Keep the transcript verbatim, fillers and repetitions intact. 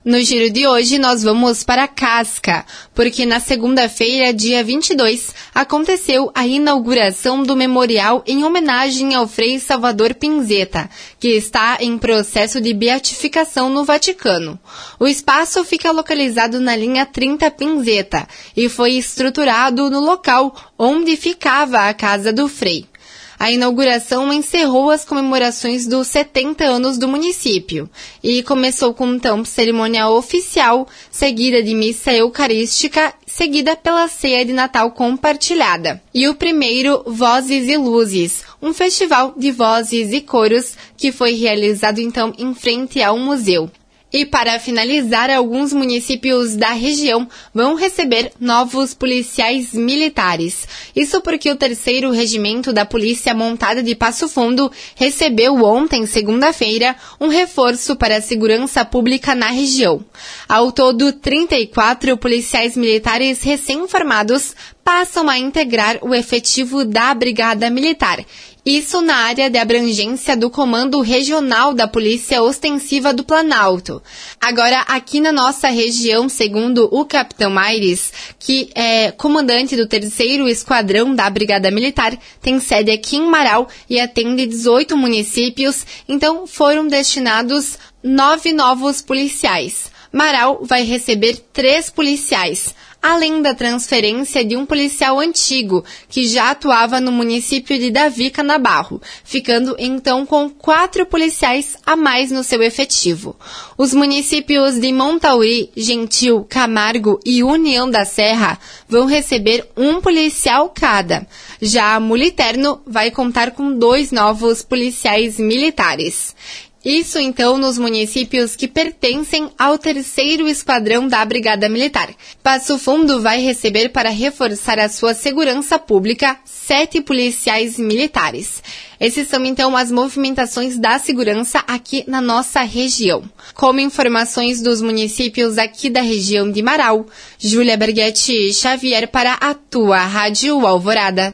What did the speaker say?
No giro de hoje, nós vamos para Casca, porque na segunda-feira, dia vinte e dois, aconteceu a inauguração do memorial em homenagem ao Frei Salvador Pinzeta, que está em processo de beatificação no Vaticano. O espaço fica localizado na linha trinta Pinzeta e foi estruturado no local onde ficava a casa do Frei. A inauguração encerrou as comemorações dos setenta anos do município e começou com então cerimônia oficial, seguida de missa eucarística, seguida pela ceia de Natal compartilhada. E o primeiro, Vozes e Luzes, um festival de vozes e coros que foi realizado então em frente ao museu. E para finalizar, alguns municípios da região vão receber novos policiais militares. Isso porque o terceiro Regimento da Polícia Montada de Passo Fundo recebeu ontem, segunda-feira, um reforço para a segurança pública na região. Ao todo, trinta e quatro policiais militares recém-formados passam a integrar o efetivo da Brigada Militar. Isso na área de abrangência do Comando Regional da Polícia Ostensiva do Planalto. Agora, aqui na nossa região, segundo o Capitão Aires, que é comandante do terceiro Esquadrão da Brigada Militar, tem sede aqui em Marau e atende dezoito municípios, então foram destinados nove novos policiais. Marau vai receber três policiais, além da transferência de um policial antigo, que já atuava no município de Davi Canabarro, ficando então com quatro policiais a mais no seu efetivo. Os municípios de Montauri, Gentil, Camargo e União da Serra vão receber um policial cada. Já a Muliterno vai contar com dois novos policiais militares. Isso, então, nos municípios que pertencem ao terceiro Esquadrão da Brigada Militar. Passo Fundo vai receber, para reforçar a sua segurança pública, sete policiais militares. Esses são, então, as movimentações da segurança aqui na nossa região. Como informações dos municípios aqui da região de Marau, Júlia Berghetti Xavier para a tua Rádio Alvorada.